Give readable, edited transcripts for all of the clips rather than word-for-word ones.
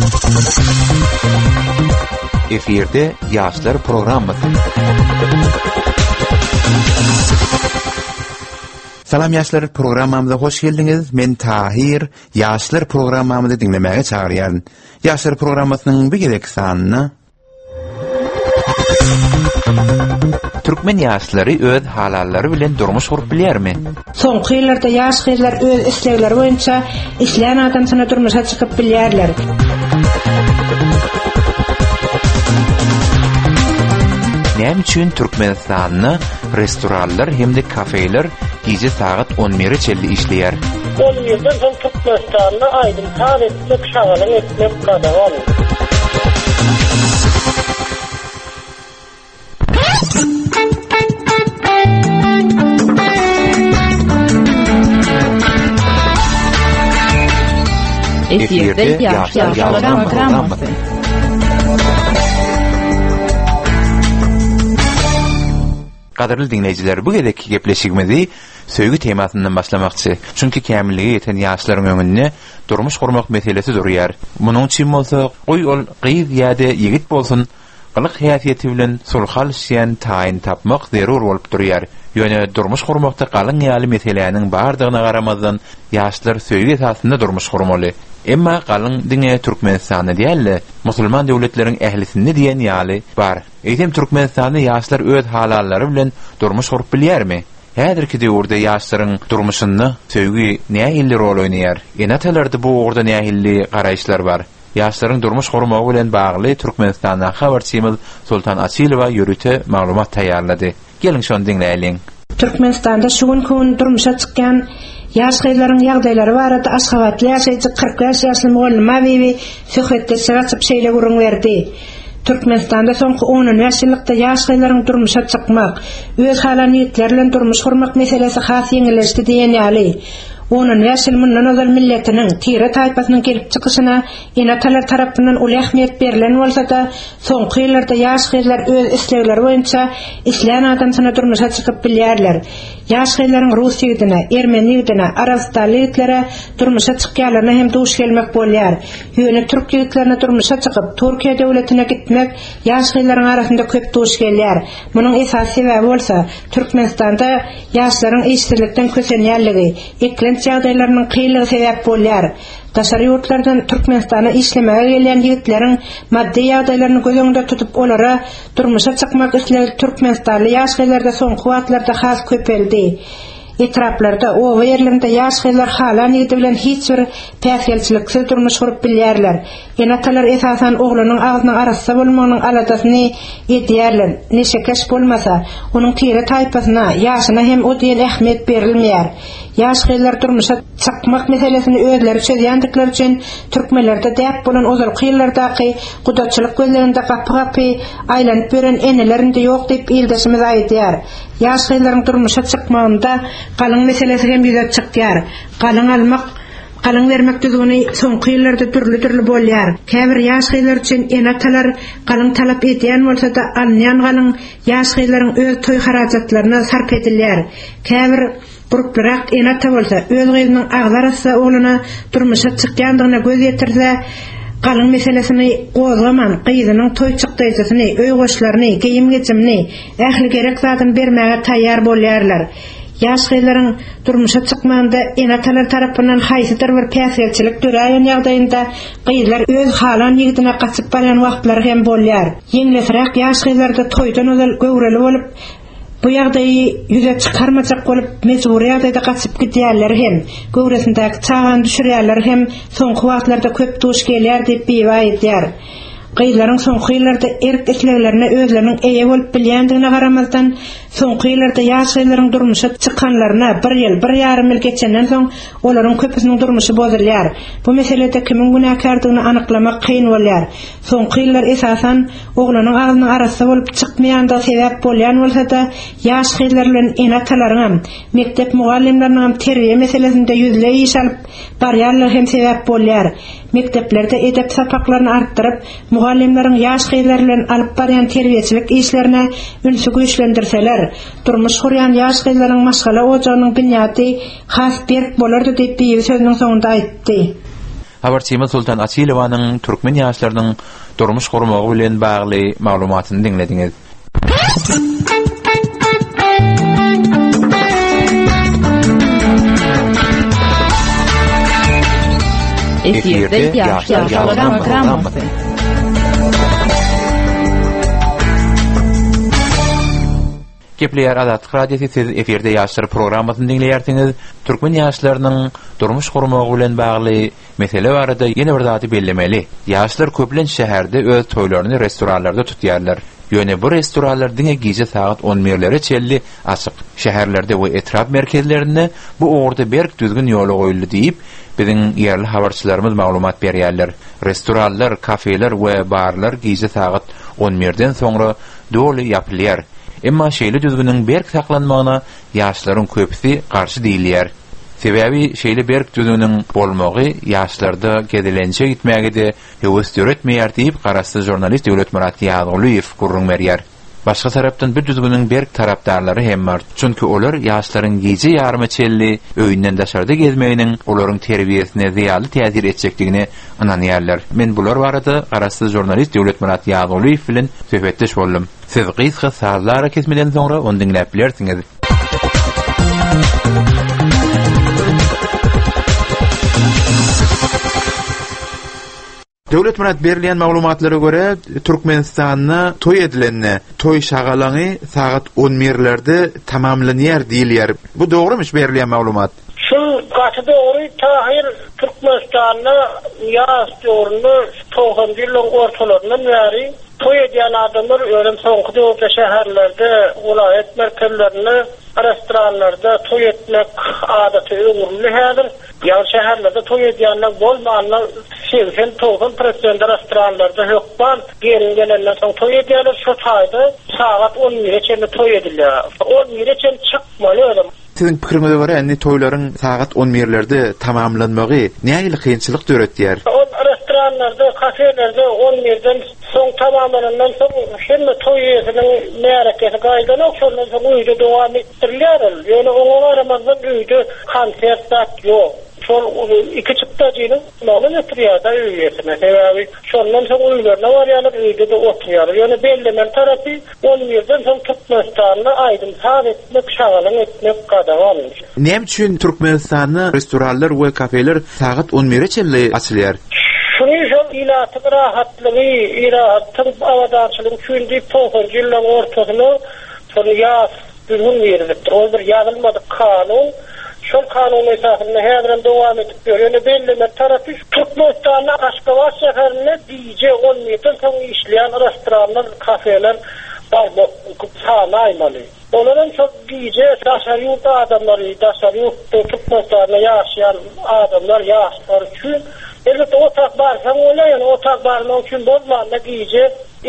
Efirde Yaşlar programması. Salam Yaşlar programamıza hoş geldiniz. Men Tahir. Yaşlar programamızı dinlemeye çağıryan. Yaşlar programmasının bir gerek sanını Türkmen yaşları öz halalları bilen durmuş kurup bilermi? Soňky ýyllarda ýaş gyzlar öz islegleri boýunça isleýän adamsyna durmuşa çykyp bilýärler. Näme üçin Türkmenistanyň restoranlar hemde kafeler gece saat 11:50 işleýär? 11'den soň Türkmenistanyň aýdym tar etmek, şagalyň etmek gadagam. Efirde Yaşlar programması. Qadarly dinleyijiler, bu gedeki gepleşigimizi söýgü temasyndan başlamakçy. Çünki kämilligi ýeten ýaşlaryň öňünde durmuş gurmak meselesi durýar. Munyň üçin bolsa, goý ol gyz ýa-da ýigit bolsun, gylyk häsiýeti bilen sulhal şeýän taýyn tapmak zerur bolup durýar. Ýöne durmuş gurmakda galyň ýaly meseleleriň bardygyna garamazdan ýaşlar söýgü esasynda durmuş gurmaly. Emma galyň diňe Türkmenistany diýerler, musulman döwletleriň ählisinde diýen ýaly bar. Eýtem Türkmenistany ýaşlar öz halallary bilen durmuş gurup bilýärmi? Häzirki döwürde ýaşlaryň durmuşynda söýgü näme rol oýnaýar? Enatalarda bu orda näme garaýşlar bar? Ýaşlaryň durmuş gurmagy bilen bagly Türkmenistanyň habarçymyz Sultan Asilova ýörüte maglumat taýýarlady. Gelin şonu dinleýelim. Türkmenistanda şu gün durmuşa çykýan ýaş gyzlaryň ýagdaýlary barada Aşgabatly ýaşaýjy 40 ýaşly mugallim Maviwi söhbetde çykyp şeýle gurun berdi. Türkmenistanda soňky 10 ýaşlykda ýaş gyzlaryň durmuşa çykmak, öz halan ýetler bilen durmuş gurmak meselesi has ýeňilleşdi diýen ýaly. Onun ýaşly mundan ozal milletiniň tire taýpasynyň gelip çykyşyna enatalar tarapyndan uly ähmiýet berilen bolsa da, soňky ýyllarda ýaş gyzlar öz islegleri boýunça isleýän adamsyna durmuşa çykyp bilýärler. Ýaş gyzlaryň rus ýigidine, ermeni ýigidine, arabistan ýigitlere durmuşa çykýarlaryna hem duş gelmek bolýar. Ýöne türk ýigitlerine durmuşa çykyp Türkiýe döwletine gitmek ýaş gyzlaryň arasynda köp duş gelýär. Munyň esas sebebi bolsa, Türkmenistanda ýaşlaryň işsizlikden kösenýärligi, ýagdaýlarynyň kıylygy sebäp bolýar. Daşary ýurtlardan Türkmenistana işlemege gelýän ýigitleriň maddi ýagdaýlaryny göz öňünde tutup olara durmuşa çykmak islegli Türkmenistanly ýaş gyzlarda soňky wagtlarda has köpeldi. Etraplarda, o ýerlerinde ýaş gyzlar halan ýigidi bilen hiç bir päsgelçiliksiz durmuş gurup bilýärler. Enatalar esasan oglanyň agynyň arasynda bolmagynyň aladasyny edýärler. Neşe keş bolmasa, onuň tire taýpasyna, ýaşyna hem o diýen ähmiýet berilmeýär. Ýaş gyzlar durmuşa çykmak meselesini özleri çözýändikleri üçin türkmenlerde däp bolan ozal kıylardaky gudaçylyk gözlerinde gapy aýlanyp beren enelerinde ýok diýip ildeşimiz aýdýar. Ýaş gyzlaryň durmuşa çykmagynda galyň meselesi hem ýüze çykýar. Galyň almak, galyň bermek düzgüni soňky ýyllarda türli bolýar. Käbir ýaş gyzlar üçin enatalar galyň talap edýän bolsa da, alnýan galyň ýaş gyzlaryň öz toý harajatlaryna sarp edilýär. Käbir gruplar enata bolsa, öz gyzynyň agdarasa oglana durmuşa çykýandygyna göz ýetirse, galyň meselesini gozgaman, gyzynyň toý çykdyjysyny, öý goşlaryny, geyim geçimini, ähli gerek zadyny bermäge taýýar bolýarlar. Ýaş gyzlaryň durmuşa çykmagynda enatalar tarapyndan haýsydyr bir päsgelçilik döräýän ýagdaýynda gyzlar öz halan ýigidine gaçyp barýan wagtlary hem bolýar. Ýeňlesirek ýaş gyzlarda toýdan ozal göwreli bolup, bu ýagdaýy ýüze çykarmajak bolup mezuri ýagdaýda gaçyp gidýärler hem göwresindäki çagan düşürýärler hem soňky wagtlarda köp duş gelýär diýip beýdýär. Gyzlaryň soňky ýyllarda erk isleglerine özleriniň eýe bolup bilýändigine garamazdan, soňky ýyllarda ýaş gyzlaryň durmuşa çykanlaryna bir ýyl, bir ýarym ýyl geçenden soň olaryň köpüsiniň durmuşy bozulýar. Bu meselede kimiň günäkardygyny anyklamak kyn bolýar. Soňky ýyllar esasan oglanyň agynyň arasynda bolup çykmaýanda sebäp bolýan bolsa da, ýaş gyzlar bilen enatalaryň, mektep mugallimläriniň terbiýe meselesinde ýüzle iş alyp barýarlar hem sebäp bolýar. Mekteplerde edep sapaklaryny artdyryp, mugallimleriň ýaş gyzlar bilen alyp barýan terbiýeçilik işlerine ünsü güýçlendirseler, durmuş gurýan ýaş gyzlaryň maşgala ojagynyň binýaty has berk bolardy diýip bir sözüniň soňunda aýtdy. Habarçymyz Sultan Asylowanyň türkmen ýaşlarynyň durmuş gurmagy bilen bagly maglumatyny dinlediňiz. Efirde Ýaşlar programmasy. Gepleýär Azatlyk radiosu siz efirde ýaşlar programmasyny dinleýärsiňiz. Türkmen ýaşlarynyň durmuş gurmagy bilen bagly mesele barada ýene bir zady bellemeli. Ýaşlar köplen şäherde öz toýlaryny restoranlarda tutýarlar. Ýöne bu restoranlar diňe gije saat 11-lere çelli açyk. Şäherlerde we etraf merkezlerinde bu orada berk düzgün ýola goýuldy diýip biziň ýerli habarçylarymyz maglumat berýärler. Restoranlar, kafeler we barlar gije saat 11-den soňra doly ýapylýar. Emma şeýle düzgüniň berk saklanmagyna ýaşlaryň köpüsi garşy diýilýär. Sebebi şeýle berk düzgüniň bolmagy ýaşlarda gedelençe gitmäge höwes döretmeýär diýip garasty jurnalist Döwlet Murat Ýagulyýew gurrun berýär. Başga tarapdan bir düzgüniň berk tarapdarlary hem bar. Çünki olar ýaşlaryň gije ýarmy çelli öýünden daşarda gezmeginiň olaryň terbiýesine ziýaly täsir etjekdigini ananýarlar. Men bular barada garasty jurnalist Döwlet Murat Ýagulyýew bilen söhbetdeş boldum. Siz gysga sazlara kesmeden soňra onu dinläp bilersiňiz. Döwlet Murat berilýän maglumatlara görä Türkmenistanyň toý edilenine toý şagalagy saat 11-lerde tamamlanýar diýilýär. Bu dogrymy berilýän maglumat? Şu gaty dogry tahir Türkmenistanyň ýaş döwründe 90-njy ýylyň ortalaryndan bäri toý edýän adamlar öňem soňky döwürde şäherlerde, vilayet merkezlerinde, restoranlarda toý etmek adaty öňürli häzir. Ýa şäherlerde toý edýänler bolmagyny 80-90% restoranlarda hökman gelenlerden soň toý edýärler. Şu taýda saat 11-e çenli toý edilýär. 11-e çenli çykmaly öňem. Sizin pikiriňize görä, indi toýlaryň saat 11-lerde tamamlanmagy nähili kynçylyk döretýär? O restoranlarda, kafelerde 11-den soň tamamlanandan soň hemme toý ýeriniň näreketi gaýdan okşondan soň uýda dowam etdirilýär. Ýöne oňa Ramazan uýda konsert ýok. Şol iki çıptacının malın etriyada üyesine sebebi şondan soň uýlarna barýarlar, üýde de oturýar. Ýöne bellemen tarapy 11-den soň Türkmenistanyň aýdym saat etmek, şagalyň etmek gadagam. Näme üçin Türkmenistanyň restoranlar we kafeler saat 11-e çelli açylýar? Şunu şol ilaty rahatlygy, iratyň awadançylygy üçin diýip 90-njy ýylyň ortasyna şonu ýaz düzgün beripdir. O bir ýazylmady kanun. Şol kanun esasında häzirem dowam edip berýär. Belli tarapy Türkmenistanyň Aşgabat şäherinde diýje 10 soň işleýän restoranlar, kafeler barmy sany aýmaly. Olaryň çok diýje daşary ýurt adamlary, daşary ýurtda Türkmenistanyň ýaşaýan adamlar, ýaşlar üçin elbetde otak barsa olaýan otak barmak üçin bolmanda diýje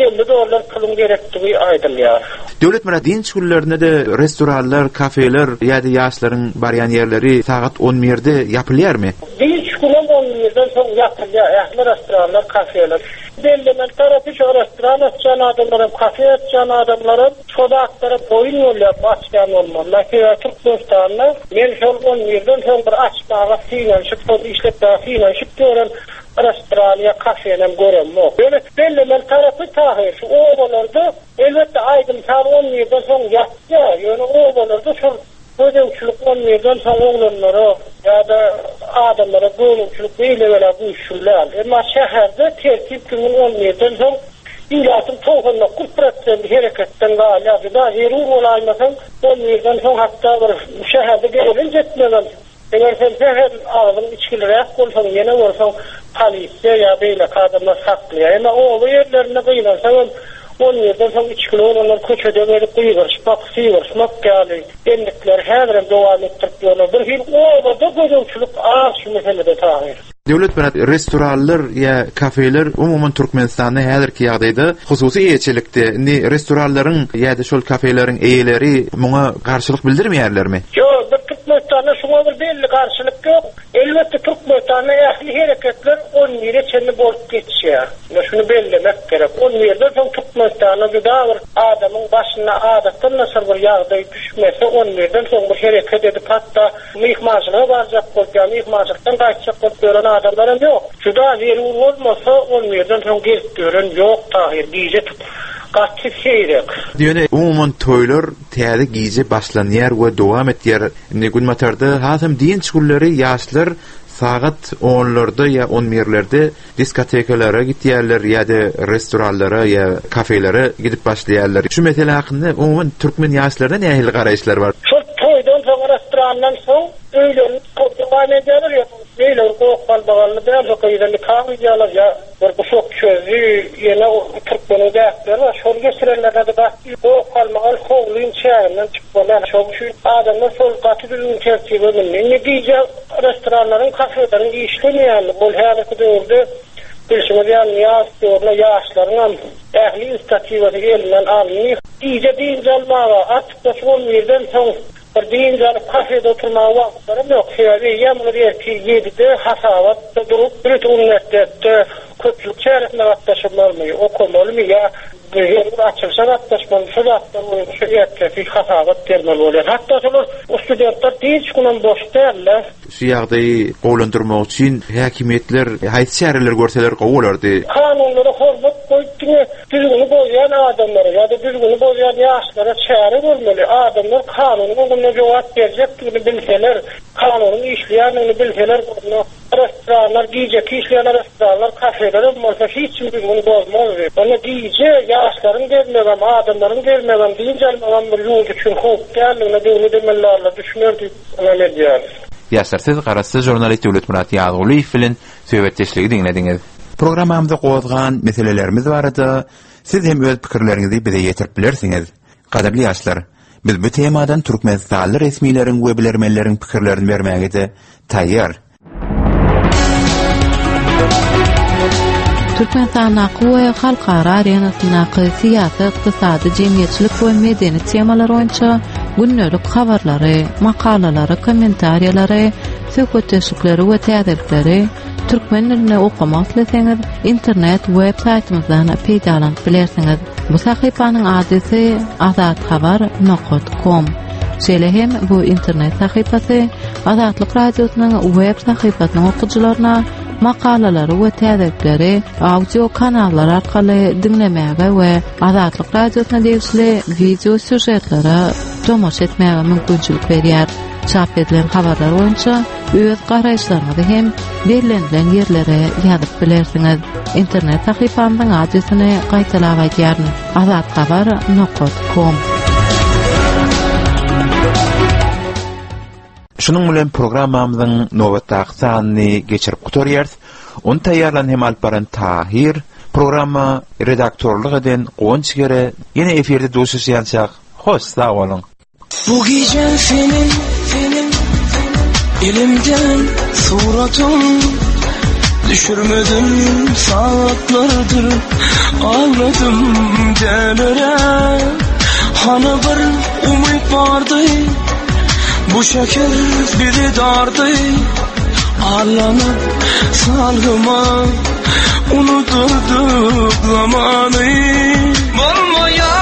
$50 pulum gerekdigi aýdylýar. Döwlet Murat dinç günlerinde de restoranlar, kafeler ýa-da ýaşlaryň barýan ýerleri saat 11-de ýapylýarmy? Dinç günüm 11-den soň ýapylýar. Ähli restoranlar, kafeler. Bellemen tarapy şu restoran açan adamlar, kafe açan adamlar çodaklara boyun ýollar açýan bolmaly. Türkmenistanyň men şol 11-den soň bir açmaga finansiýa pul işletmäge finansiýa gören restoran, kafenem göremok. Böyle bellemen tarapy tahir şu obalarda elbetde aydym saat 11-den soň ýatýar. Ýöne obalarda şu ödewçilik 11-den soň oğlanlara ýa-da adamlara bölümçilik beýle güýçlär. Emma şäherde tertip günüň 11-den soň ilatyň 90% hereketden galýar. Da ýeri bolaýmasaň 11-den soň hatda bir şäherde gelen jetmeden eger sen şäher agyny içkilerek bolsaň ýene bolsaň polisiýa ýa beýle kadamlar saklaýar. Emma o ýerlerine gynansaň 17-den soň içkili olanlar köçede berip gıyırışmak, sıyırışmak gali. Endikler häzirem dowam etdirip ýöne. Bir hil obada gözümçülük az şu meselede tahir. Döwlet bilen restoranlar ýa kafeler umumyň Türkmenistanyň häzirki ýagdaýda hususy eýçilikde. Indi restoranlaryň ýa-da şol kafeleriň eýeleri muňa garşylyk bildirmeýärlermi? Ýok, bir Türkmenistanyň şuňa bir belli garşylyk ýok. Elbetde Türkmenistanyň ähli hereketler 11-e çenli bolup geçýär. Şunu bellemek gerek. 11-den soň Türkmenistanyň bir adamyň başyna adatdan nasıl bir ýagdaý düşmese 11-den soň bir hereket edip hatda mihmançılığa baracak bolýan, mihmançykdan gaýtjak bolýan adamlar ýok. Şuda ýeri bolmasa olmaýardan soň gelip gören ýok tahir giýje gaçyp şeýrek. Diýene umumyň toýlar täze giýje başlanýar we dowam etýär. Negun matarda hasam diň şugulları ýaşlar sagat 10'larda ya 11'lerde diskotekallara gitýärler ýa-da restoranlara ýa kafelere gidip başlaýarlar. Şu mesele hakynda umumyň türkmen ýaşlaryna nähili garaýşlar bar? Şu toýdan soň restorandan soň öýlen devam edýär ýa beýle gowkal baganly bilen sokaýdan kahwejler ýa bir guşok çözü ýene türkmen däpler we şol geçirenlerde de gowkal magal howlyn çärinden çykmalar. Şol üçin adamlar sol gatydyň çerçewelerinde ne diýjek restoranlaryň kafelerin işlemeýär. Bol häzirki döwürde bilşimizden ýaşlarla ýaşlaryň ähli istatywasy elinden alınýar. Diýje diň jalmaga atda şol ýerden soň bir diň jalyp kafede oturmagy wagtlarym ýok. Şeýle ýamly ýerde hasabat durup bir ünnetde köpçülük çäresinde gatnaşmaly, okumaly ýa bir açylşa gatnaşmaly, şu zatlar şu ýetdi hasabat termal bolýar. Hatda şolar studentler diň şunan boş därler. Şu ýagdaýy gowlandyrmak üçin häkimetler haýsy şäherler görseler gowulardy. Kanunlara hormat goýdyňy, düzgün bolýan adamlara ýa-da düzgün bolýan ýaşlara çäre bolmaly. Adamlar kanunyna jogap berjekdigini bilseler, kanunyny işleýänini bilseler, restoranlar, giýjek işleýän restoranlar, kafeler bolsa hiç kim bunu bozmaz. Onu giýje ýaşlaryň gelmegän, adamlaryň gelmegän, diň jalmagan bir ýol üçin howp däldigine döwle demelerle düşünýärdi. Öyle diýär. Ýaşarsyz garaşsyz jurnalist Döwlet Murat Ýaguliýew bilen söhbetdeşligi diňlediňiz. Programmamyzda goýulgan meselelerimiz barada siz hem öz pikirleriňizi bize ýetirip bilersiňiz. Gadably ýaşlar, biz bu temadan türkmenistanly resmiýleriň we bilermenleriň pikirlerini bermäge de taýýar. Türkmenistan aqwa halkara arenasyna siyasat, iqtisady, jemgyýetçilik we medeniýet temaları boýunça günnelik habarlary, makalalary, kommentariýalary, söhbetdeşikleri we täzelikleri türkmen diline okumak isteseňiz internet web saytymyzdan peýdalanyp bilersiňiz. Bu sahypanyň adresy azathabar.com. Şeýle hem bu internet sahypasy Azatlyk radiosynyň web sahypasynyň okuwçylaryna makalalary we täzelikleri audio kanallar arkaly dinlemäge we Azatlyk radiosyna degişli video süjetlere tomoş etmäge mümkinçilik berýär. Çap edilen habarlar boýunça öz garaýşlaryňyzy hem berilen ýerlere ýazyp bilersiňiz. İnternet sahypamyň adresini gaýtalap aýdýaryn. azathabar.com. Şunun bilen programmamyzyň nowatdaky sanyny geçirip gutarýarys. Onu taýýarlan hem alp baran Tahir, programma redaktorlyk eden Gonçgere ýene eferde doşuşýançak. Hoş sag bolun. Bu gece senin elimden suratın düşürmedim saatlardır ağladım delere. Hani bir umut vardı, bu şeker biri dardı, ağlanıp salgıma unuturduk zamanı. Olmaya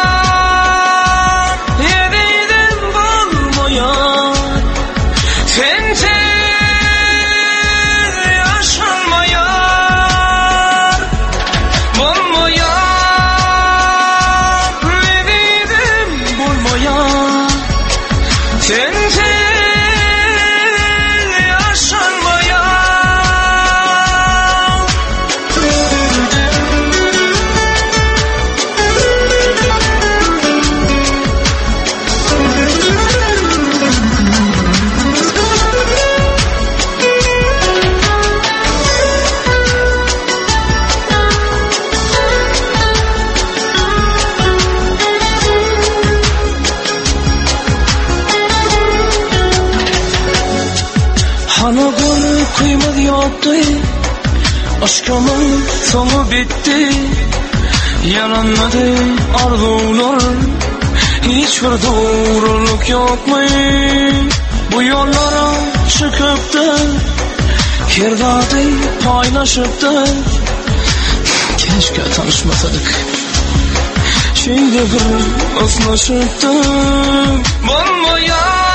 aşkımın sonu bitti, yalanladı arzular, hiçbir doğruluk yok mu? Bu yollara çıkıp da kirdadı paylaşıp da keşke tanışmasadık, şimdi bir ıslaşıp da olmayan